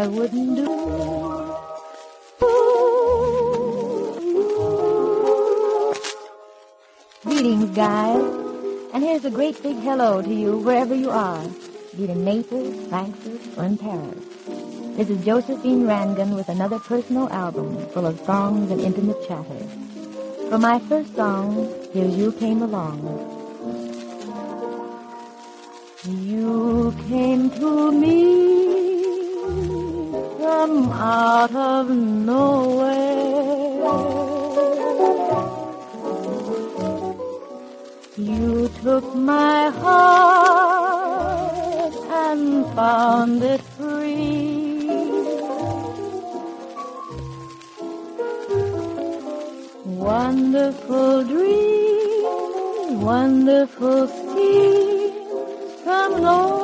I wouldn't do. Greetings, guys. And here's a great big hello to you wherever you are, be it in Naples, Frankfurt, or in Paris. This is Josephine Rangan with another personal album full of songs and intimate chatter. For my first song, here's You Came Along. You came to me from out of nowhere. You took my heart and found it free. Wonderful dream, wonderful scheme from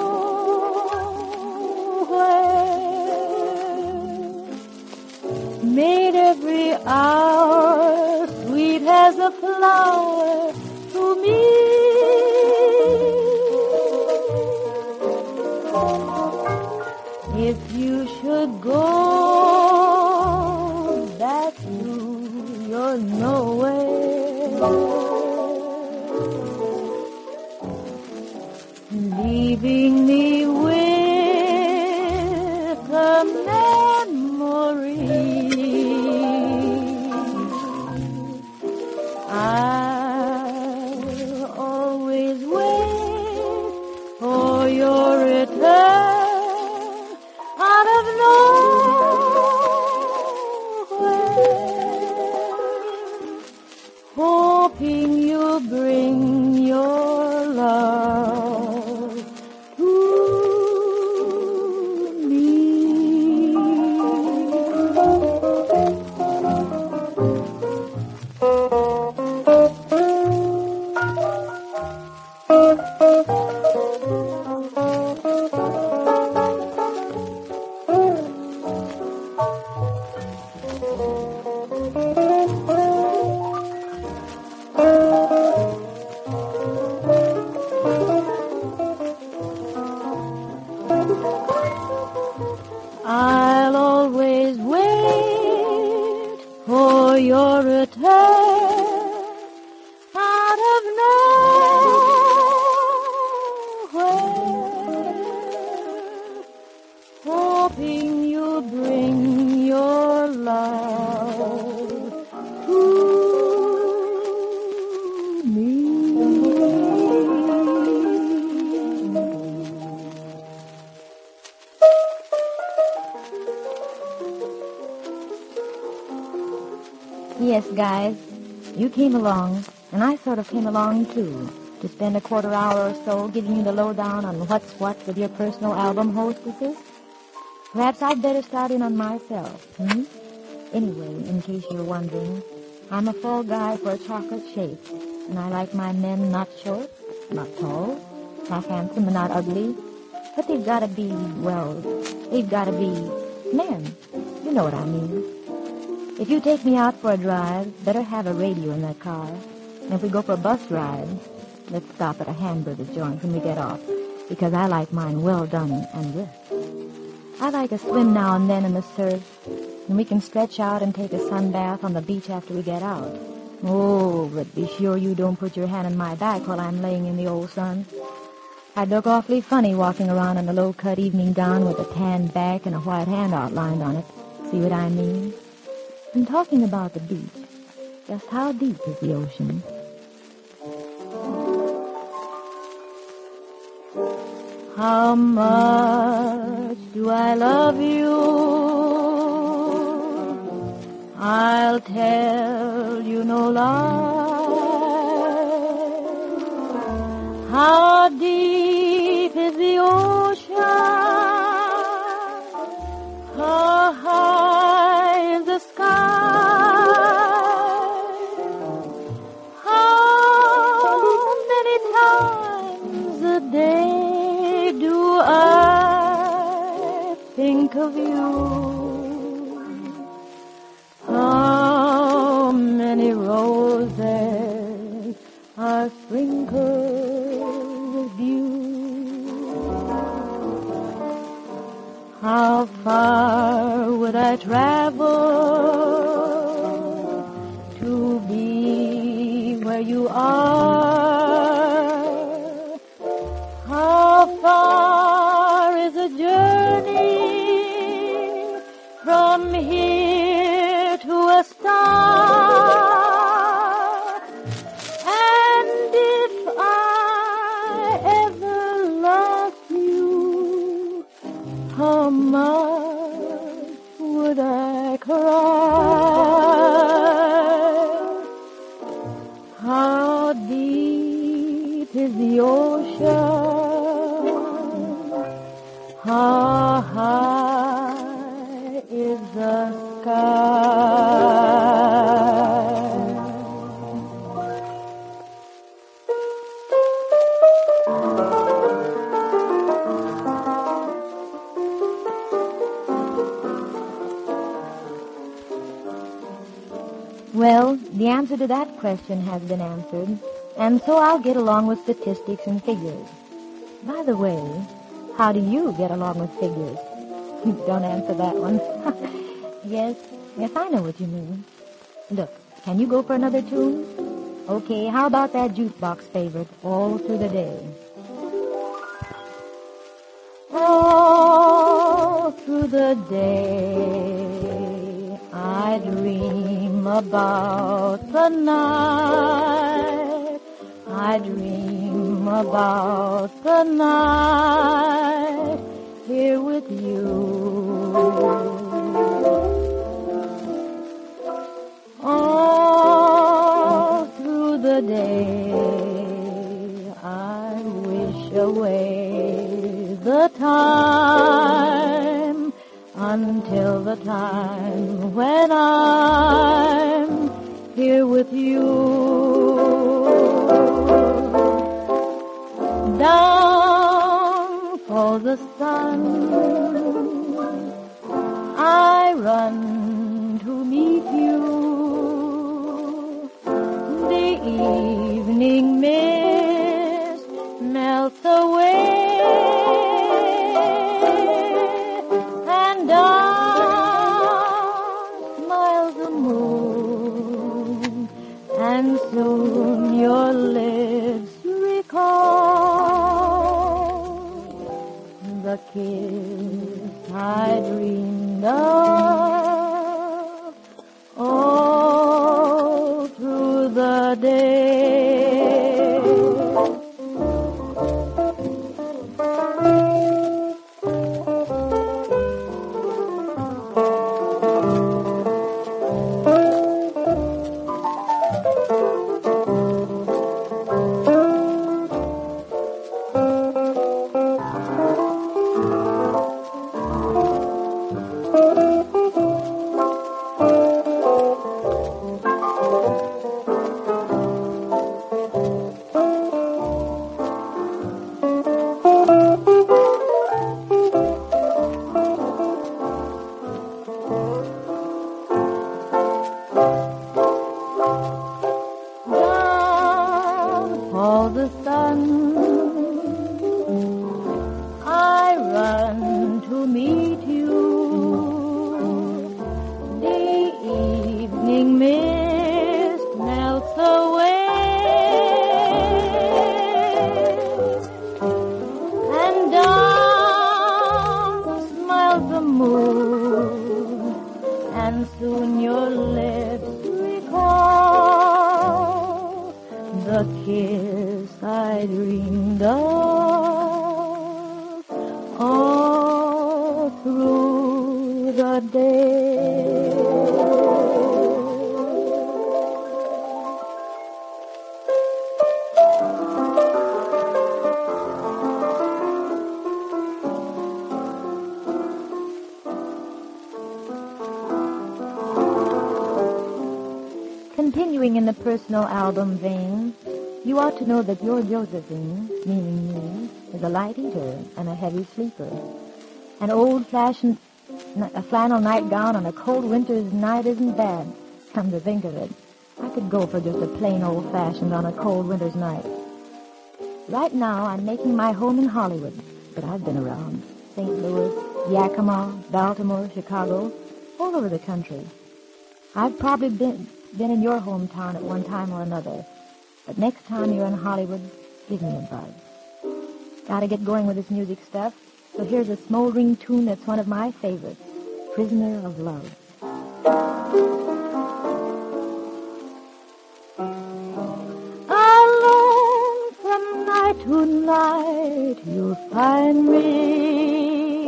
nowhere. Made every hour sweet as a flower to me. If you should go back to your nowhere, leaving me with a memory, I'll always wait for your return out of nowhere, hoping you'll bring your love to me. I'll always wait for your return out of nowhere, hoping you'll bring your love to me. Yes, guys, you came along, and I sort of came along, too, to spend a quarter hour or so giving you the lowdown on what's what with your personal album hostesses. Perhaps I'd better start in on myself, Anyway, in case you're wondering, I'm a fall guy for a chocolate shake, and I like my men not short, not tall, not handsome, and not ugly, but they've got to be, well, they've got to be men. You know what I mean. If you take me out for a drive, better have a radio in that car. And if we go for a bus ride, let's stop at a hamburger joint when we get off, because I like mine well done and good. I like a swim now and then in the surf, and we can stretch out and take a sun bath on the beach after we get out. Oh, but be sure you don't put your hand on my back while I'm laying in the old sun. I'd look awfully funny walking around in a low-cut evening gown with a tan back and a white hand outlined on it. See what I mean? I'm talking about the beach. Just how deep is the ocean? How much do I love you? I'll tell you no lie. How deep is the ocean? How high is the sky? How many times a day do I think of you? How many roses are sprinkled with dew? How far would I travel to be where you are? How far is a journey from here to a star? And if I ever lost you, how much would I cry? How deep is the ocean? How high is the sky? Well, the answer to that question has been answered, and so I'll get along with statistics and figures. By the way, how do you get along with figures? Don't answer that one. Yes, I know what you mean. Look, can you go for another tune? Okay, how about that jukebox favorite, All Through the Day? All through the day, I dream about the night. I dream about the night here with you. All through the day, I wish away the time until the time when I'm here with you. Down falls the sun, I run to meet you. The evening mist melts away, and down smiles the moon, and soon your lips recall the kiss I dreamed of all through the day. All the sun, I run to meet you. The evening mist melts away, and down smiles the moon, and soon your lips recall the kiss I dreamed of all through the day. Continuing in the personal album vein, you ought to know that your Josephine, meaning me, is a light eater and a heavy sleeper. An old-fashioned flannel nightgown on a cold winter's night isn't bad, come to think of it. I could go for just a plain old-fashioned on a cold winter's night. Right now, I'm making my home in Hollywood, but I've been around. St. Louis, Yakima, Baltimore, Chicago, all over the country. I've probably been in your hometown at one time or another. But next time you're in Hollywood, give me a buzz. Gotta get going with this music stuff. So here's a smoldering tune that's one of my favorites, Prisoner of Love. Alone from night to night you'll find me,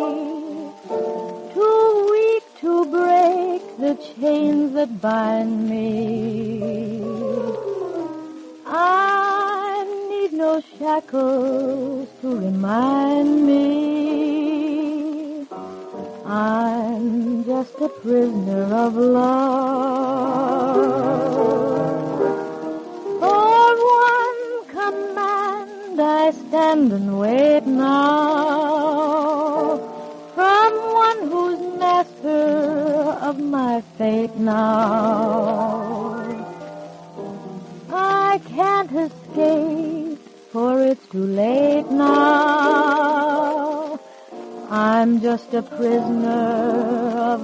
too weak to break the chains that bind me. I need no shackles to remind me I'm just a prisoner of love. For one command I stand and wait now, from one who's master of my fate now. I can't escape, for it's too late now. I'm just a prisoner of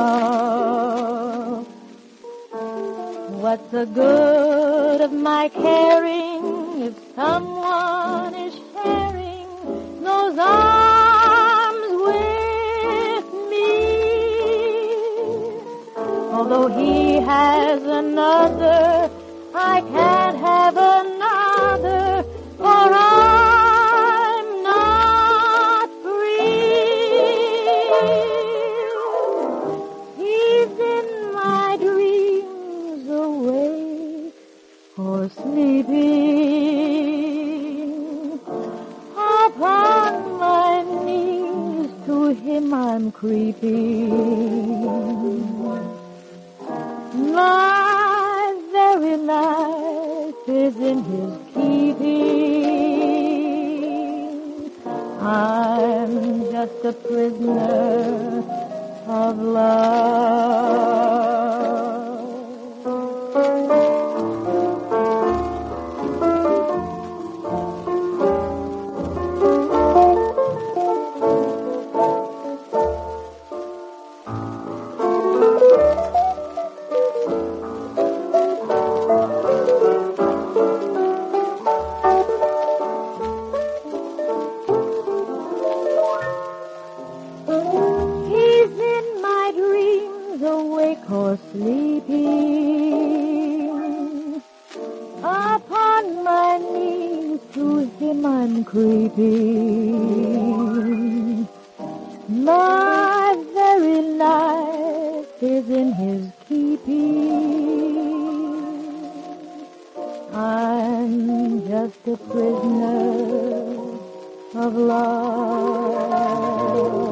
love. What's the good of my caring if someone is sharing those arms with me? Although he has another, I can't have another, for I'm not free. He's in my dreams, awake or sleeping. Upon my knees to him I'm creeping. My very life is in his keeping. I'm just a prisoner of love. Or sleeping, upon my knees to him I'm creeping. My very life is in his keeping. I'm just a prisoner of love.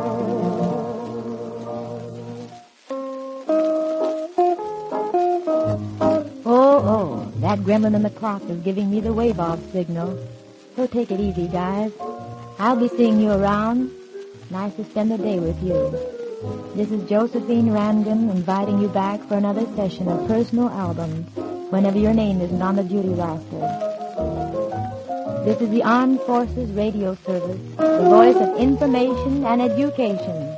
Oh, that gremlin in the clock is giving me the wave-off signal. So take it easy, guys. I'll be seeing you around. Nice to spend the day with you. This is Josephine Rangan inviting you back for another session of Personal Albums whenever your name isn't on the duty roster. This is the Armed Forces Radio Service, the voice of information and education.